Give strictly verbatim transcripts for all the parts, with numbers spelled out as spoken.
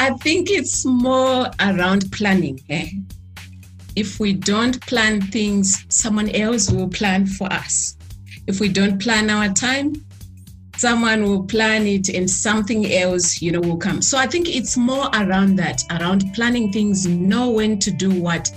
I think it's more around planning. Eh? If we don't plan things, someone else will plan for us. If we don't plan our time, someone will plan it and something else, you know, will come. So I think it's more around that, around planning things, know when to do what.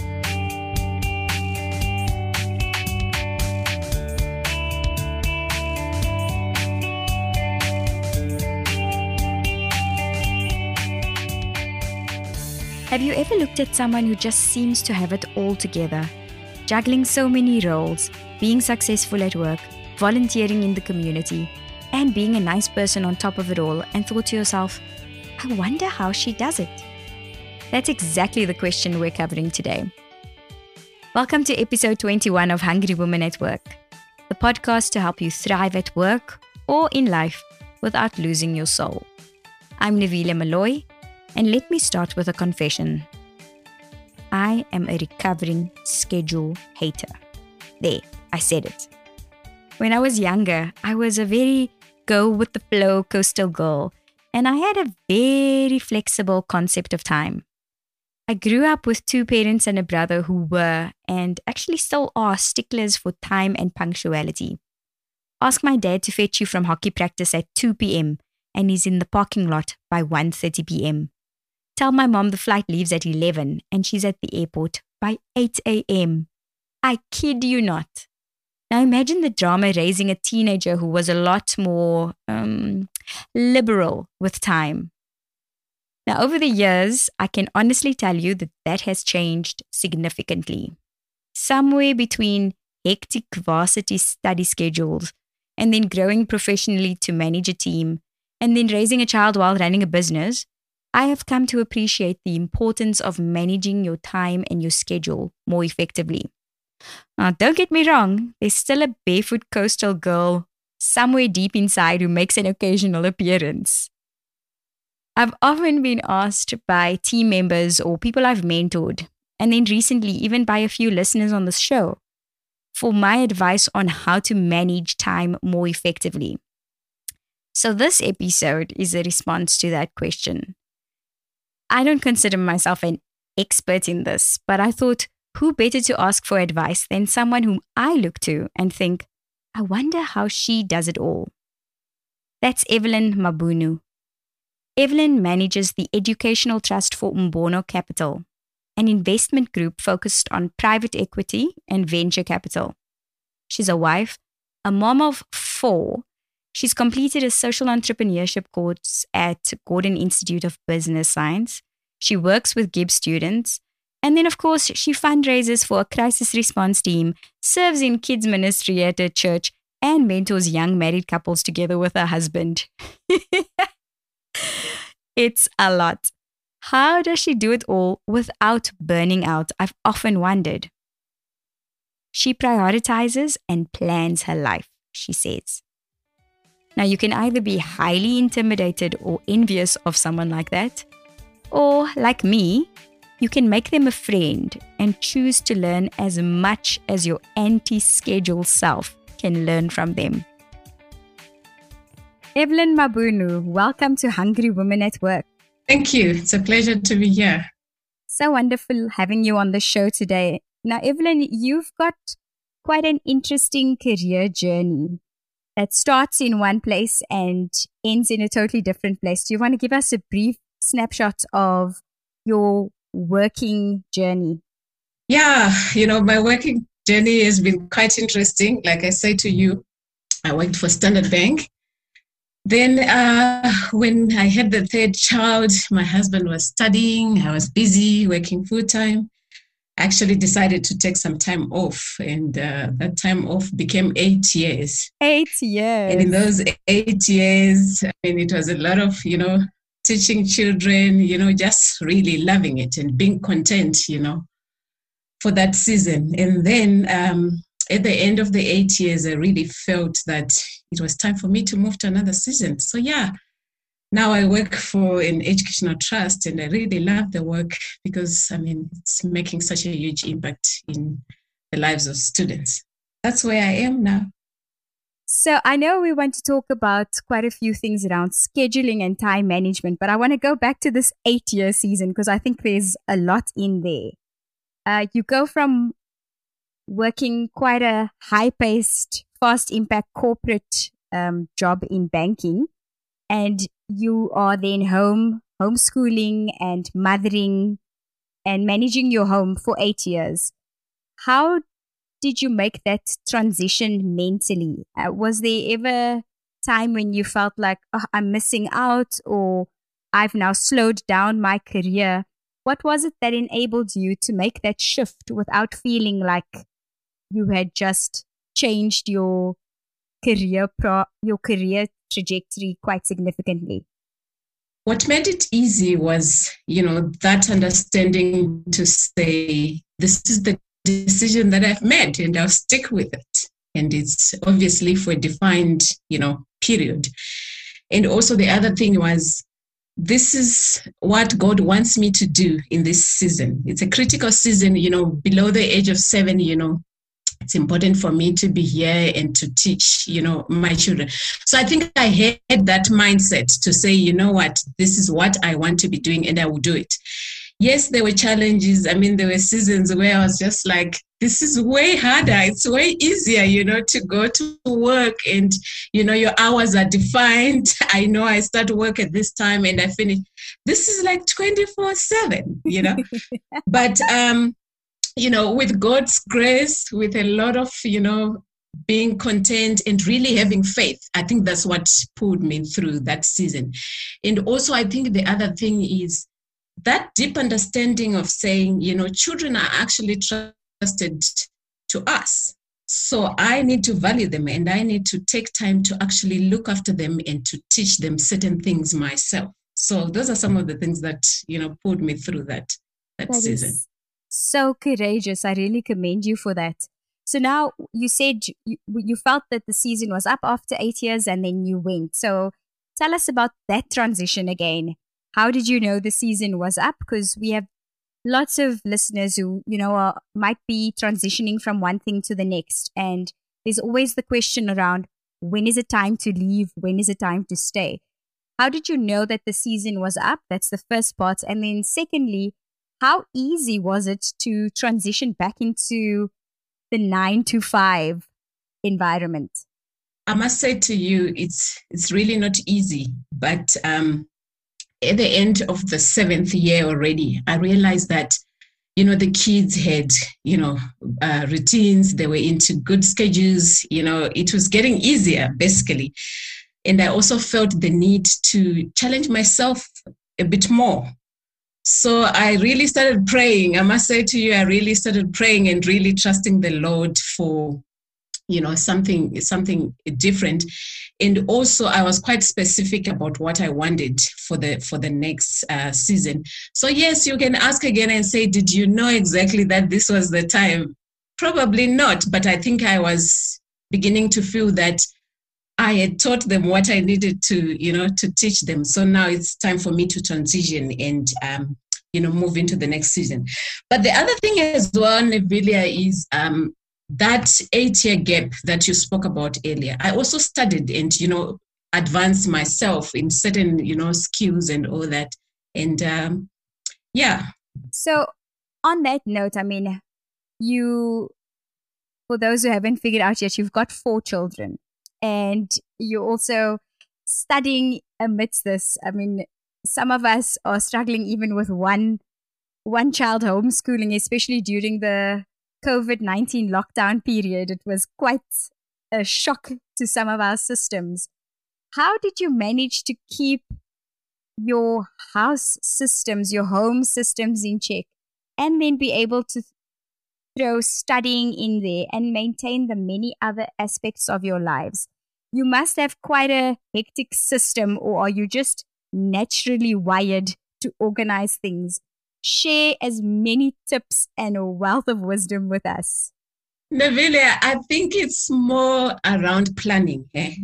Have you ever looked at someone who just seems to have it all together? Juggling so many roles, being successful at work, volunteering in the community, and being a nice person on top of it all, and thought to yourself, I wonder how she does it. That's exactly the question we're covering today. Welcome to episode twenty-one of Hungry Women at Work, the podcast to help you thrive at work or in life without losing your soul. I'm Navila Malloy, and let me start with a confession. I am a recovering schedule hater. There, I said it. When I was younger, I was a very go-with-the-flow coastal girl, and I had a very flexible concept of time. I grew up with two parents and a brother who were, and actually still are, sticklers for time and punctuality. Ask my dad to fetch you from hockey practice at two p.m. and he's in the parking lot by one thirty p.m. Tell my mom the flight leaves at eleven and she's at the airport by eight a.m. I kid you not. Now imagine the drama raising a teenager who was a lot more um, liberal with time. Now over the years, I can honestly tell you that that has changed significantly. Somewhere between hectic varsity study schedules and then growing professionally to manage a team and then raising a child while running a business, I have come to appreciate the importance of managing your time and your schedule more effectively. Now, don't get me wrong, there's still a barefoot coastal girl somewhere deep inside who makes an occasional appearance. I've often been asked by team members or people I've mentored, and then recently even by a few listeners on this show, for my advice on how to manage time more effectively. So this episode is a response to that question. I don't consider myself an expert in this, but I thought, who better to ask for advice than someone whom I look to and think, I wonder how she does it all. That's Evelyn Mabunu. Evelyn manages the Educational Trust for Umbono Capital, an investment group focused on private equity and venture capital. She's a wife, a mom of four. She's completed a social entrepreneurship course at Gordon Institute of Business Science. She works with Gibbs students. And then, of course, she fundraises for a crisis response team, serves in kids ministry at a church, and mentors young married couples together with her husband. It's a lot. How does she do it all without burning out? I've often wondered. She prioritizes and plans her life, she says. Now, you can either be highly intimidated or envious of someone like that, or, like me, you can make them a friend and choose to learn as much as your anti-schedule self can learn from them. Evelyn Mabunu, welcome to Hungry Women at Work. Thank you. It's a pleasure to be here. So wonderful having you on the show today. Now, Evelyn, you've got quite an interesting career journey that starts in one place and ends in a totally different place. Do you want to give us a brief snapshot of your working journey? Yeah, you know, my working journey has been quite interesting. Like I say to you, I worked for Standard Bank. Then uh, when I had the third child, my husband was studying. I was busy working full-time. I actually decided to take some time off, and uh, that time off became eight years. Eight years. And in those eight years, I mean, it was a lot of, you know, teaching children, you know, just really loving it and being content, you know, for that season. And then um, at the end of the eight years, I really felt that it was time for me to move to another season. So yeah, now I work for an educational trust, and I really love the work because, I mean, it's making such a huge impact in the lives of students. That's where I am now. So I know we want to talk about quite a few things around scheduling and time management, but I want to go back to this eight-year season because I think there's a lot in there. Uh, you go from working quite a high-paced, fast-impact corporate um, job in banking, and you are then home, homeschooling and mothering and managing your home for eight years. How did you make that transition mentally? Uh, was there ever time when you felt like, oh, I'm missing out, or I've now slowed down my career? What was it that enabled you to make that shift without feeling like you had just changed your career pro- your career trajectory quite significantly? What made it easy was, you know, that understanding to say, this is the decision that I've made and I'll stick with it. And it's obviously for a defined, you know, period. And also the other thing was, this is what God wants me to do in this season. It's a critical season, you know, below the age of seven, you know, it's important for me to be here and to teach, you know, my children. So I think I had that mindset to say, you know what, this is what I want to be doing and I will do it. Yes, there were challenges. I mean, there were seasons where I was just like, this is way harder. It's way easier, you know, to go to work and, you know, your hours are defined. I know I start work at this time and I finish. This is like twenty-four seven, you know. But, um, you know, with God's grace, with a lot of, you know, being content and really having faith, I think that's what pulled me through that season. And also, I think the other thing is that deep understanding of saying, you know, children are actually trusted to us. So I need to value them and I need to take time to actually look after them and to teach them certain things myself. So those are some of the things that, you know, pulled me through that, that, that season. So courageous. I really commend you for that. So now you said you, you felt that the season was up after eight years and then you went. So tell us about that transition again. How did you know the season was up? Because we have lots of listeners who, you know, are, might be transitioning from one thing to the next. And there's always the question around, when is it time to leave? When is it time to stay? How did you know that the season was up? That's the first part. And then secondly, how easy was it to transition back into the nine to five environment? I must say to you, it's it's really not easy. But um, at the end of the seventh year already, I realized that, you know, the kids had, you know, uh, routines. They were into good schedules. You know, it was getting easier, basically. And I also felt the need to challenge myself a bit more. So I really started praying. I must say to you, I really started praying and really trusting the Lord for, you know, something, something different. And also I was quite specific about what I wanted for the, for the next uh, season. So yes, you can ask again and say, did you know exactly that this was the time? Probably not, but I think I was beginning to feel that I had taught them what I needed to, you know, to teach them. So now it's time for me to transition and, um, you know, move into the next season. But the other thing as well, Nevilia, is um, that eight-year gap that you spoke about earlier. I also studied and, you know, advanced myself in certain, you know, skills and all that. And um, yeah. So on that note, I mean, you, for those who haven't figured out yet, you've got four children. And you're also studying amidst this. I mean, some of us are struggling even with one one child homeschooling, especially during the COVID nineteen lockdown period. It was quite a shock to some of our systems. How did you manage to keep your house systems, your home systems in check, and then be able to throw studying in there and maintain the many other aspects of your lives? You must have quite a hectic system, or are you just naturally wired to organize things? Share as many tips and a wealth of wisdom with us. Nevilia, I think it's more around planning. Eh?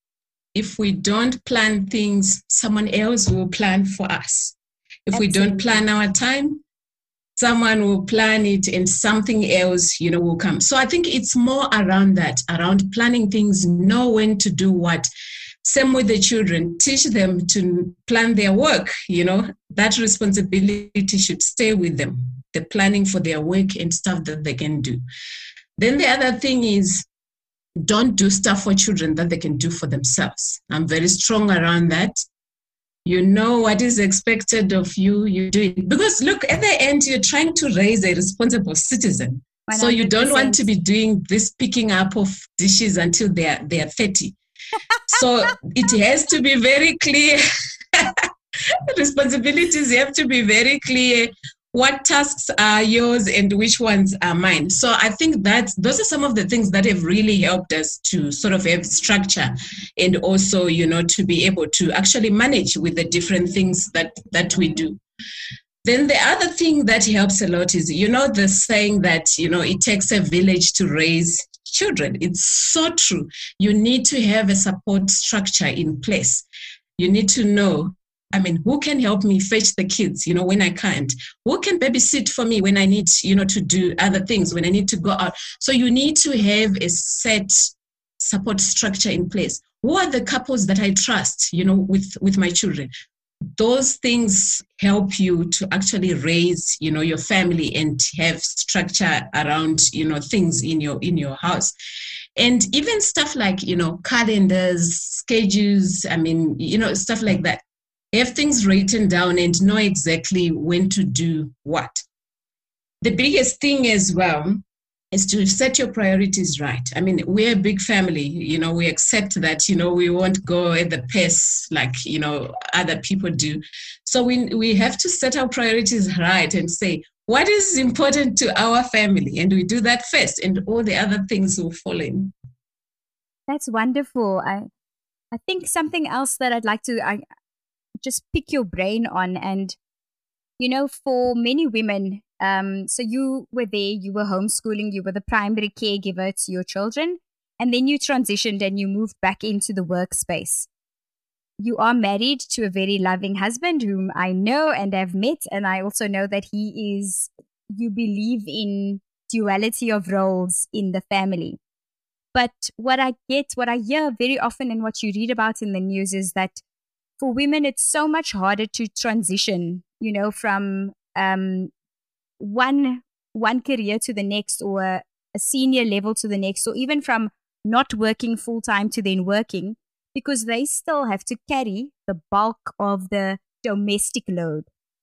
If we don't plan things, someone else will plan for us. If Absolutely. We don't plan our time, someone will plan it and something else, you know, will come. So I think it's more around that, around planning things, know when to do what. Same with the children, teach them to plan their work, you know, that responsibility should stay with them, the planning for their work and stuff that they can do. Then the other thing is, don't do stuff for children that they can do for themselves. I'm very strong around that. You know what is expected of you, you do it. Because look, at the end, you're trying to raise a responsible citizen. one hundred percent. So you don't want to be doing this picking up of dishes until they're, they're thirty. So it has to be very clear. Responsibilities have to be very clear. What tasks are yours and which ones are mine? So I think that those are some of the things that have really helped us to sort of have structure and also, you know, to be able to actually manage with the different things that, that we do. Then the other thing that helps a lot is, you know, the saying that, you know, it takes a village to raise children. It's so true. You need to have a support structure in place. You need to know, I mean, who can help me fetch the kids, you know, when I can't? Who can babysit for me when I need, you know, to do other things, when I need to go out? So you need to have a set support structure in place. Who are the couples that I trust, you know, with, with my children? Those things help you to actually raise, you know, your family and have structure around, you know, things in your in your house. And even stuff like, you know, calendars, schedules, I mean, you know, stuff like that. Have things written down and know exactly when to do what. The biggest thing as well is to set your priorities right. I mean, we're a big family, you know, we accept that, you know, we won't go at the pace like, you know, other people do. So we we have to set our priorities right and say, what is important to our family? And we do that first, and all the other things will fall in. That's wonderful. I I think something else that I'd like to I, just pick your brain on, and, you know, for many women, Um, so you were there, you were homeschooling, you were the primary caregiver to your children, and then you transitioned and you moved back into the workspace. You are married to a very loving husband whom I know and have met, and I also know that he is, you believe in duality of roles in the family. But what I get, what I hear very often and what you read about in the news is that for women, it's so much harder to transition, you know, from um, one one career to the next, or a, a senior level to the next, or even from not working full time to then working, because they still have to carry the bulk of the domestic load.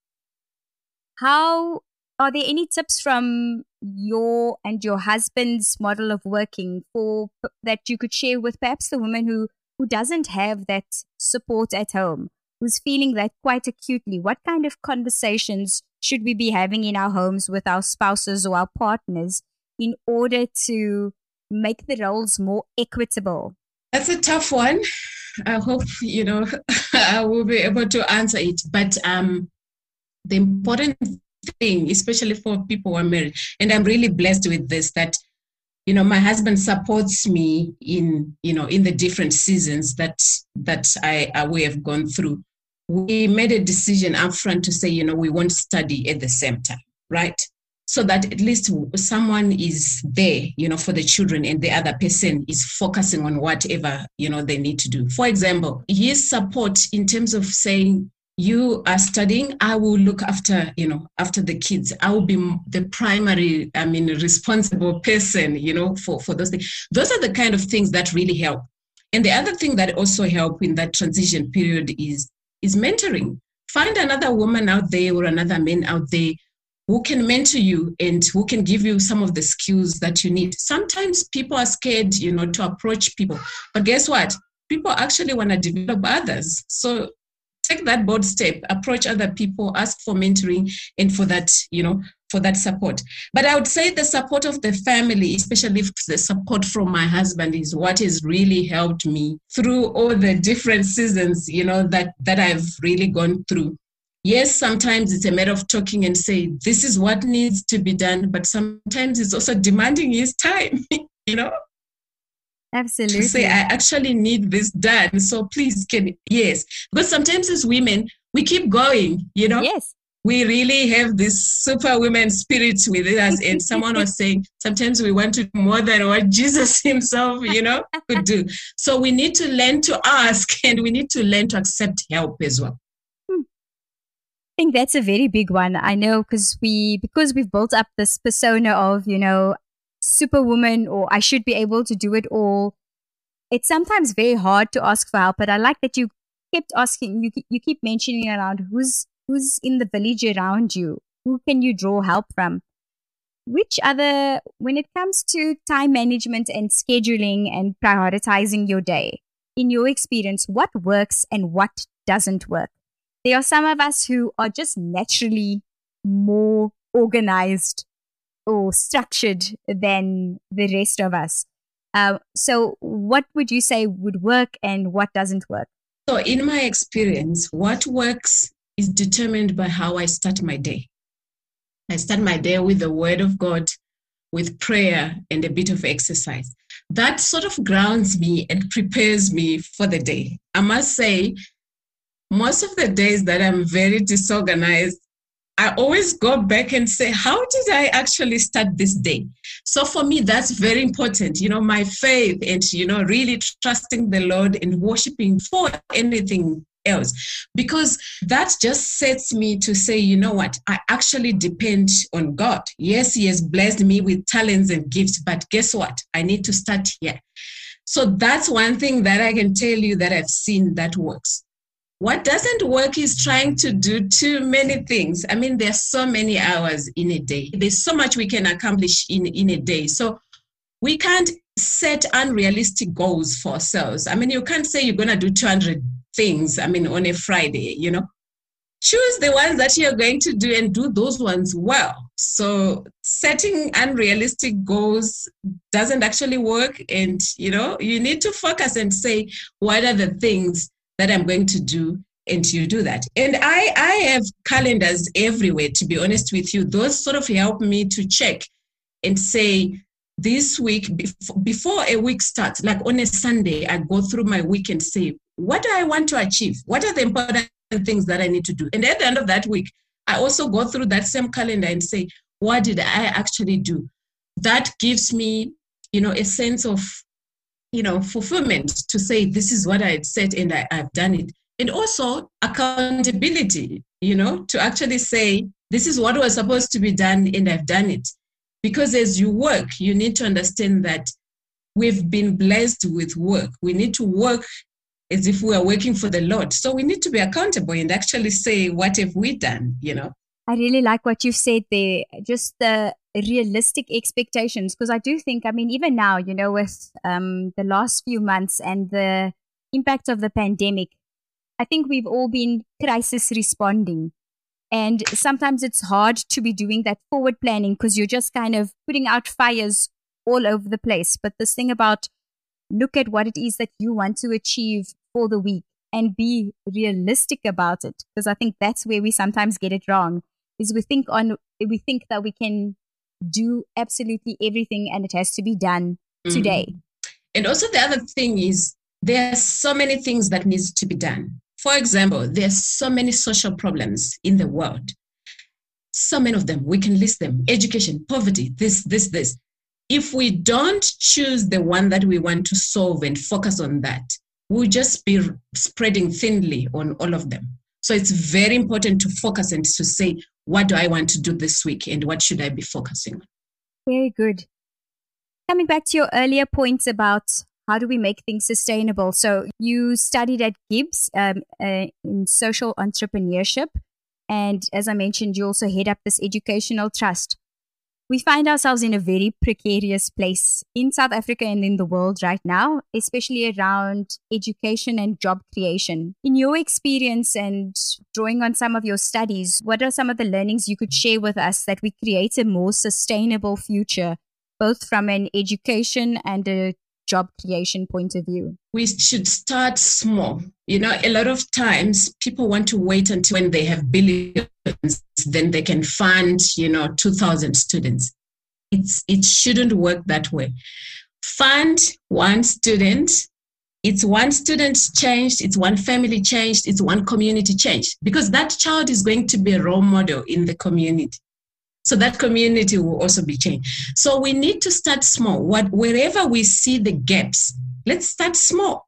How are there any tips from your and your husband's model of working for that you could share with perhaps the woman who who doesn't have that support at home, who's feeling that quite acutely? What kind of conversations should we be having in our homes with our spouses or our partners in order to make the roles more equitable? That's a tough one. I hope, you know, I will be able to answer it. But um, the important thing, especially for people who are married, and I'm really blessed with this, that, you know, my husband supports me in, you know, in the different seasons that that I, I we have gone through. We made a decision upfront to say, you know, we won't study at the same time, right? So that at least someone is there, you know, for the children, and the other person is focusing on whatever, you know, they need to do. For example, his support in terms of saying, you are studying, I will look after, you know, after the kids. I will be the primary, I mean, responsible person, you know, for, for those things. Those are the kind of things that really help. And the other thing that also help in that transition period is, is mentoring. Find another woman out there or another man out there who can mentor you and who can give you some of the skills that you need. Sometimes people are scared, you know, to approach people. But guess what? People actually want to develop others. So take that bold step, approach other people, ask for mentoring and for that, you know, for that support. But I would say the support of the family, especially the support from my husband, is what has really helped me through all the different seasons, you know, that, that I've really gone through. Yes, sometimes it's a matter of talking and say, this is what needs to be done. But sometimes it's also demanding his time, you know. Absolutely. To say, I actually need this done. So please, can, yes. Because sometimes as women, we keep going, you know. Yes. we really have this superwoman spirit within us. And someone was saying, sometimes we want to do more than what Jesus himself, you know, could do. So we need to learn to ask, and we need to learn to accept help as well. I think that's a very big one. I know because we, because we've built up this persona of, you know, superwoman, or I should be able to do it all. It's sometimes very hard to ask for help, but I like that you kept asking, you, you keep mentioning around who's, who's in the village around you, who can you draw help from? Which other, when it comes to time management and scheduling and prioritizing your day, in your experience, what works and what doesn't work? There are some of us who are just naturally more organized or structured than the rest of us. Uh, so what would you say would work and what doesn't work? So in my experience, what works is determined by how I start my day. I start my day with the word of God, with prayer and a bit of exercise. That sort of grounds me and prepares me for the day. I must say, most of the days that I'm very disorganized, I always go back and say, how did I actually start this day? So for me, that's very important. You know, my faith and, you know, really trusting the Lord and worshiping for anything else, because that just sets me to say, you know what, I actually depend on God. Yes, he has blessed me with talents and gifts, but guess what? I need to start here. So that's one thing that I can tell you that I've seen that works. What doesn't work is trying to do too many things. I mean, there's so many hours in a day. There's so much we can accomplish in, in a day. So we can't set unrealistic goals for ourselves. I mean, you can't say you're going to do two hundred things, I mean, on a Friday, you know. Choose the ones that you're going to do and do those ones well. So setting unrealistic goals doesn't actually work. And, you know, you need to focus and say, what are the things that I'm going to do, and you do that. And I, I have calendars everywhere, to be honest with you. Those sort of help me to check and say, this week, before, before a week starts, like on a Sunday, I go through my week and say, what do I want to achieve? What are the important things that I need to do? And at the end of that week, I also go through that same calendar and say, what did I actually do? That gives me, you know, a sense of, you know, fulfillment to say, this is what I had said and I, I've done it. And also accountability, you know, to actually say, this is what was supposed to be done and I've done it. Because as you work, you need to understand that we've been blessed with work. We need to work as if we are working for the Lord. So we need to be accountable and actually say, what have we done, you know? I really like what you've said there, just the realistic expectations, because I do think, I mean, even now, you know, with um, the last few months and the impact of the pandemic, I think we've all been crisis responding. And sometimes it's hard to be doing that forward planning because you're just kind of putting out fires all over the place. But this thing about look at what it is that you want to achieve for the week and be realistic about it, because I think that's where we sometimes get it wrong. Is we think on we think that we can do absolutely everything and it has to be done today. Mm-hmm. And also the other thing is there are so many things that needs to be done. For example, there's so many social problems in the world. So many of them, we can list them. Education, poverty, this, this, this. If we don't choose the one that we want to solve and focus on that, we'll just be spreading thinly on all of them. So it's very important to focus and to say, what do I want to do this week and what should I be focusing on? Very good. Coming back to your earlier points about how do we make things sustainable? So you studied at Gibbs um, uh, in social entrepreneurship. And as I mentioned, you also head up this educational trust. We find ourselves in a very precarious place in South Africa and in the world right now, especially around education and job creation. In your experience and drawing on some of your studies, what are some of the learnings you could share with us that we create a more sustainable future, both from an education and a job creation point of view? We should start small. You know, a lot of times people want to wait until when they have billions, then they can fund, you know, two thousand students. It's, it shouldn't work that way. Fund one student It's one student changed, it's one family changed, it's one community changed, because that child is going to be a role model in the community. So that community will also be changed. So we need to start small. What, wherever we see the gaps, let's start small.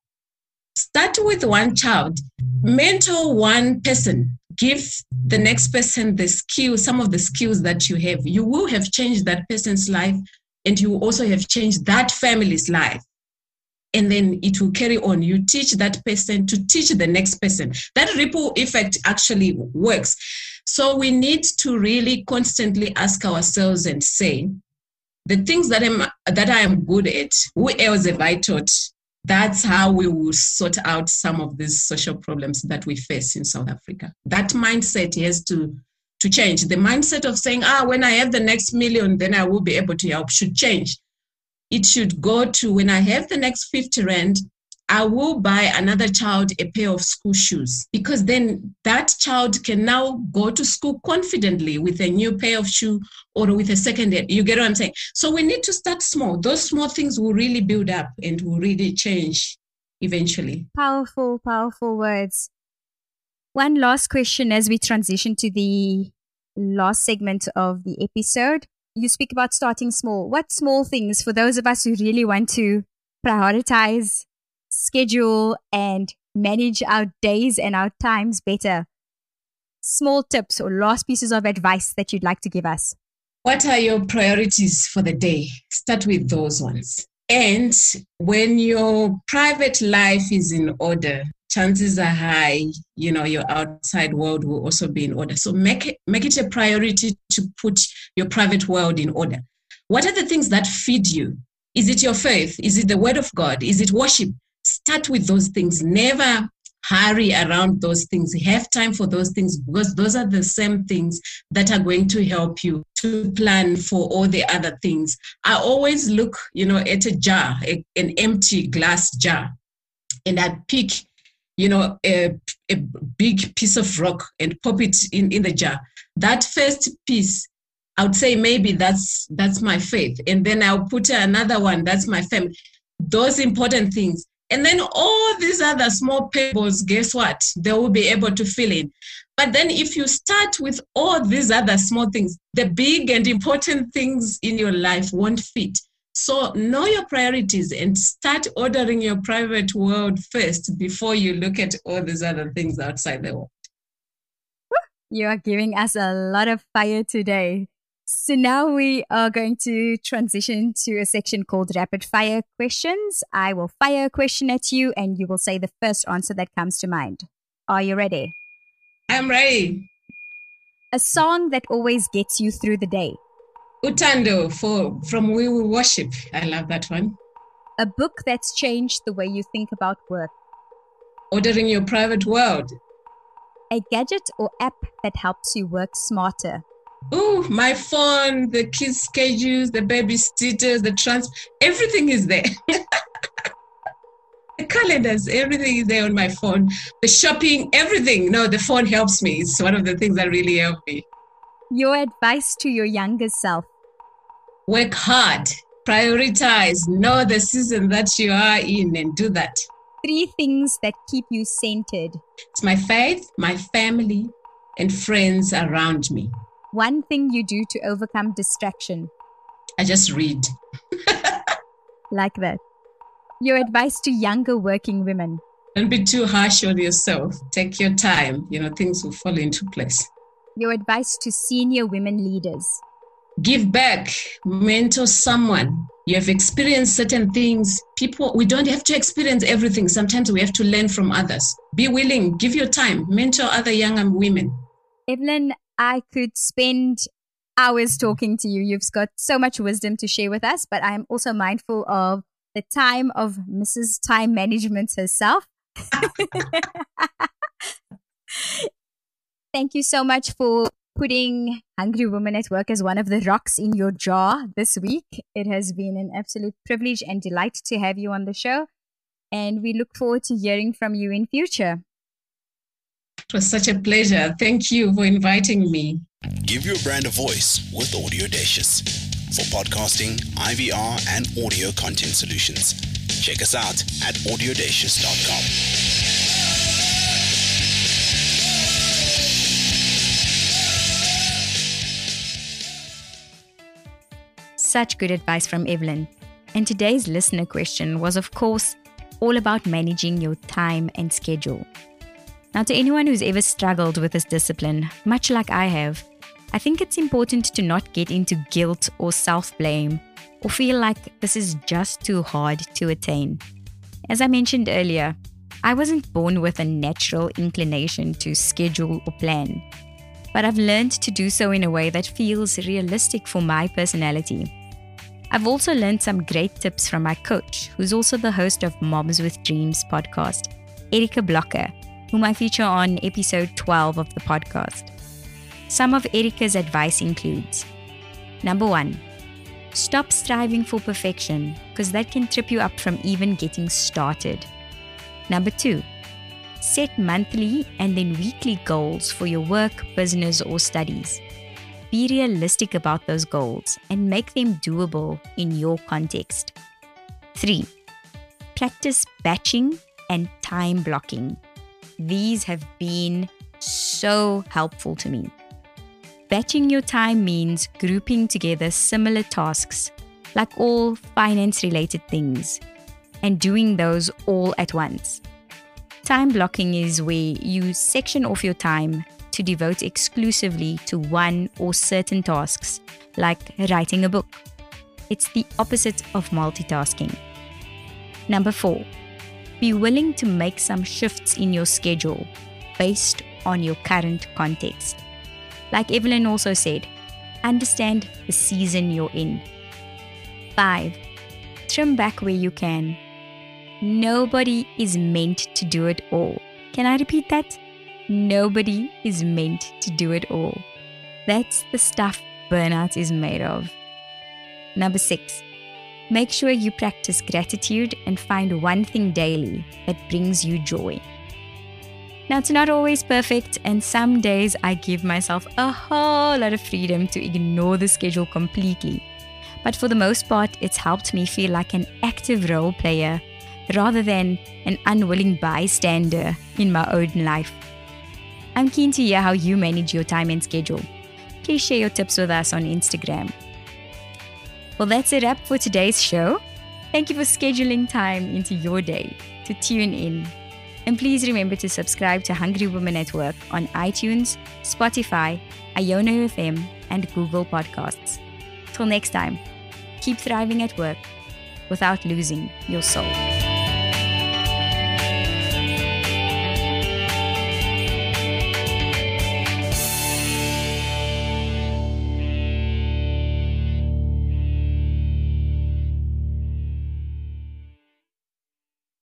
Start with one child, mentor one person, give the next person the skill, some of the skills that you have. You will have changed that person's life, and you will also have changed that family's life. And then it will carry on. You teach that person to teach the next person. That ripple effect actually works. So we need to really constantly ask ourselves and say, the things that I'm that I am good at, who else have I taught? That's how we will sort out some of these social problems that we face in South Africa. That mindset has to, to change. The mindset of saying, ah, when I have the next million, then I will be able to help should change. It should go to, when I have the next fifty rand, I will buy another child a pair of school shoes, because then that child can now go to school confidently with a new pair of shoe or with a second hand. You get what I'm saying? So we need to start small. Those small things will really build up and will really change eventually. Powerful, powerful words. One last question as we transition to the last segment of the episode. You speak about starting small. What small things for those of us who really want to prioritize, schedule, and manage our days and our times better? Small tips or last pieces of advice that you'd like to give us? What are your priorities for the day? Start with those ones. And when your private life is in order, chances are high, you know, your outside world will also be in order. So make it, make it a priority to put your private world in order. What are the things that feed you? Is it your faith? Is it the word of God? Is it worship? Start with those things. Never hurry around those things. Have time for those things, because those are the same things that are going to help you to plan for all the other things. I always look, you know, at a jar, a, an empty glass jar, and I pick, you know, a, a big piece of rock and pop it in, in the jar. That first piece, I would say maybe that's that's my faith. And then I'll put another one, that's my family. Those important things. And then all these other small pebbles, guess what? They will be able to fill in. But then if you start with all these other small things, the big and important things in your life won't fit. So know your priorities and start ordering your private world first before you look at all these other things outside the world. You are giving us a lot of fire today. So now we are going to transition to a section called Rapid Fire Questions. I will fire a question at you and you will say the first answer that comes to mind. Are you ready? I'm ready. A song that always gets you through the day. Utando for from We Will Worship. I love that one. A book that's changed the way you think about work. Ordering your private world. A gadget or app that helps you work smarter. Oh, my phone, the kids' schedules, the babysitters, the trans, everything is there. The calendars, everything is there on my phone. The shopping, everything. No, the phone helps me. It's one of the things that really help me. Your advice to your younger self. Work hard, prioritize, know the season that you are in and do that. Three things that keep you centered. It's my faith, my family, and friends around me. One thing you do to overcome distraction. I just read. Like that. Your advice to younger working women. Don't be too harsh on yourself. Take your time. You know, things will fall into place. Your advice to senior women leaders. Give back. Mentor someone. You have experienced certain things. People, we don't have to experience everything. Sometimes we have to learn from others. Be willing. Give your time. Mentor other younger women. Evelyn, I could spend hours talking to you. You've got so much wisdom to share with us, but I'm also mindful of the time of Missus Time Management herself. Thank you so much for putting Hungry Women at Work as one of the rocks in your jar this week. It has been an absolute privilege and delight to have you on the show, and we look forward to hearing from you in future. It was such a pleasure. Thank you for inviting me. Give your brand a voice with Audiodaciously. For podcasting, I V R, and audio content solutions, Check us out at audiodocious dot com. Such good advice from Evelyn. And today's listener question was, of course, all about managing your time and schedule. Now, to anyone who's ever struggled with this discipline, much like I have, I think it's important to not get into guilt or self-blame or feel like this is just too hard to attain. As I mentioned earlier, I wasn't born with a natural inclination to schedule or plan, but I've learned to do so in a way that feels realistic for my personality. I've also learned some great tips from my coach, who's also the host of Moms with Dreams podcast, Erica Blocker, whom I feature on episode twelve of the podcast. Some of Erica's advice includes: number one, stop striving for perfection, because that can trip you up from even getting started. Number two, set monthly and then weekly goals for your work, business, or studies. Be realistic about those goals and make them doable in your context. Three, practice batching and time blocking. These have been so helpful to me. Batching your time means grouping together similar tasks, like all finance-related things, and doing those all at once. Time blocking is where you section off your time to devote exclusively to one or certain tasks, like writing a book. It's the opposite of multitasking. Number four, be willing to make some shifts in your schedule based on your current context. Like Evelyn also said, understand the season you're in. Five, trim back where you can. Nobody is meant to do it all. Can I repeat that? Nobody is meant to do it all. That's the stuff burnout is made of. Number six, make sure you practice gratitude and find one thing daily that brings you joy. Now, it's not always perfect, and some days I give myself a whole lot of freedom to ignore the schedule completely. But for the most part, it's helped me feel like an active role player rather than an unwilling bystander in my own life. I'm keen to hear how you manage your time and schedule. Please share your tips with us on Instagram. Well, that's a wrap for today's show. Thank you for scheduling time into your day to tune in. And please remember to subscribe to Hungry Women at Work on iTunes, Spotify, Iono F M, and Google Podcasts. Till next time, keep thriving at work without losing your soul.